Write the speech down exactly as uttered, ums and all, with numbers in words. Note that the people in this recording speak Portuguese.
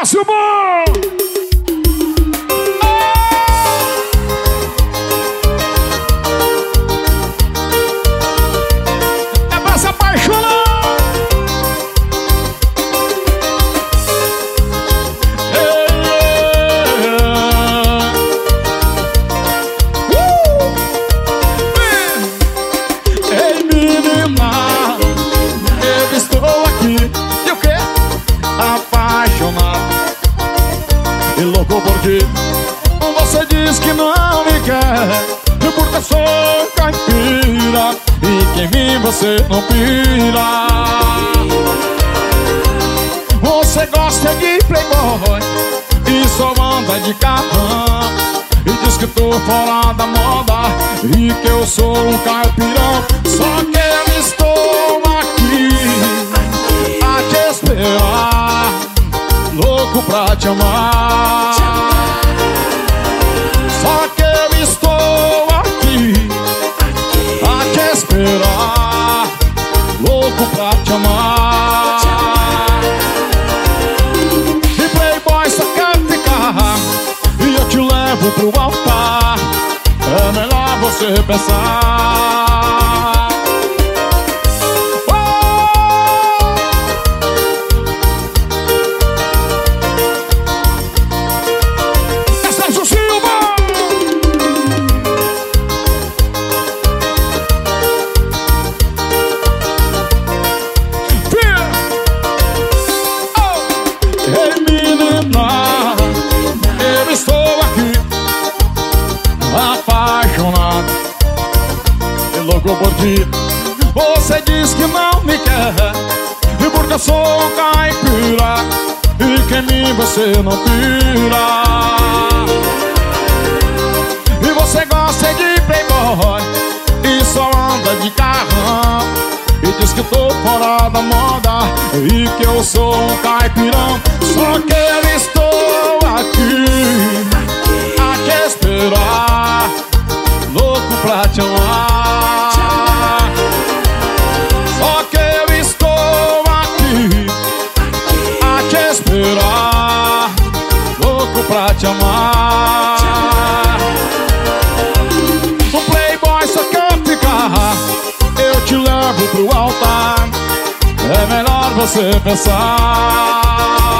negócio bom! É pra se apaixonar! Ei, menina, eu estou aqui. E o quê? Apaixonado e louco por ti. Você diz que não me quer, porque eu sou caipira e que em mim você não pira. Você gosta de playboy e só anda de carrão, e diz que tô fora da moda e que eu sou um caipirão. Só que eu estou aqui a te esperar, louco pra te amar. Só que eu estou aqui a te esperar, louco pra te amar. E playboy só quer ficar e eu te levo pro altar. É melhor você pensar. Apaixonado e louco por ti. Você diz que não me quer, e porque eu sou um caipira e que em mim você não pira. E você gosta de playboy e só anda de carrão, e diz que tô fora da moda e que eu sou um caipirão. Só que eu estou aqui a te esperar, louco pra te amar. Só que eu estou aqui a te esperar, louco pra te amar. O playboy só quer ficar, eu te levo pro altar. É melhor você pensar.